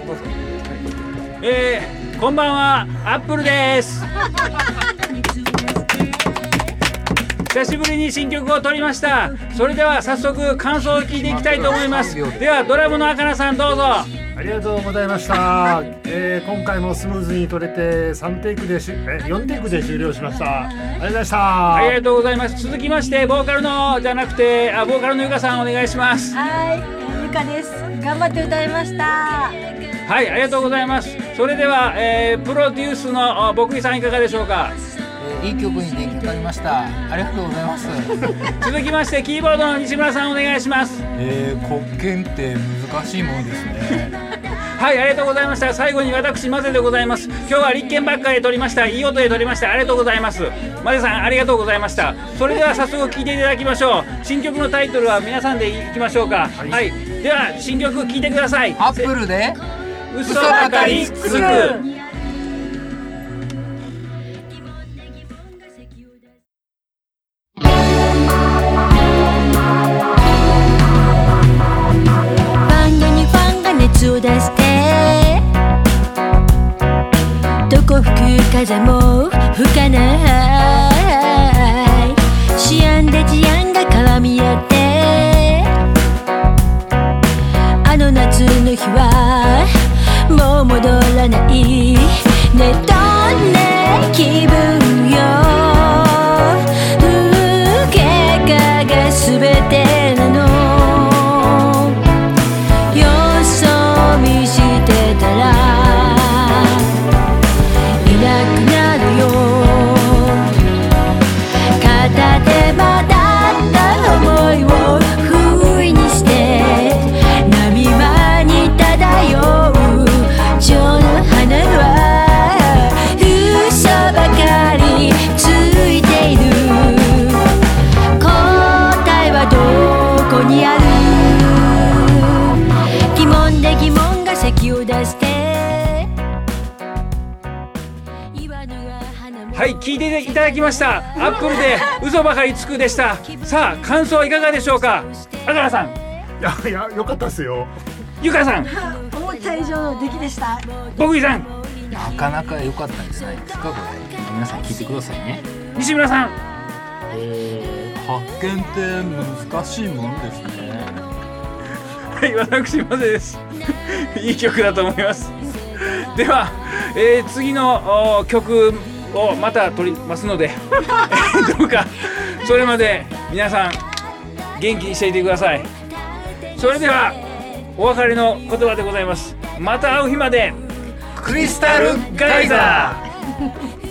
こんばんは、アップルです。久しぶりに新曲を撮りました。それでは早速感想を聞いていきたいと思います。ではドラムの赤名さんどうぞ。 ありがとうございました。今回もスムーズに撮れて4テイクで終了しました。ありがとうございました。 ありがとうございます。続きましてボーカルのじゃなくてボーカルのゆかさんお願いします。 はい、ゆかです。頑張って歌いました。 はい、ありがとうございます。それでは、プロデュースの僕井さんいかがでしょうか。 いい曲に出来上がりました。ありがとうございます。 続きましてキーボードの西村さんお願いします。 黒鍵って難しいものですね。 はい、ありがとうございました。最後に私マゼでございます。今日は立憲ばっかりで撮りました。いい音で撮りました。ありがとうございます。マゼさんありがとうございました。それでは早速聴いていただきましょう。新曲のタイトルは皆さんでいきましょうか。はい、では新曲聴いてください。 アップルで嘘ばかりつく。 出してどこ吹く風も吹かない思案で事案が絡み合ってあの夏の日はもう戻らないね。どんな気分よ結果が全てなの見してたらいなくなるよ。片手間だった思いを不意にして波間に漂う蝶の花は嘘ばかりついている。答えはどこにある。疑問で疑問が咳を出してはい、聞いていただきました。アップルで嘘ばかりつくでした。さあ感想いかがでしょうか。赤名さん。 いや良かったですよ。 ゆかさん。 思った以上の出来でした。 僕井さん。 なかなか良かったんじゃないですか。これ皆さん聞いてくださいね。 西村さん。 発見って難しいもんですね。 はい、私までです。いい曲だと思います。では、次の曲をまた撮りますのでどうかそれまで皆さん元気にしていてください。それではお別れの言葉でございます。また会う日までクリスタルガイザー。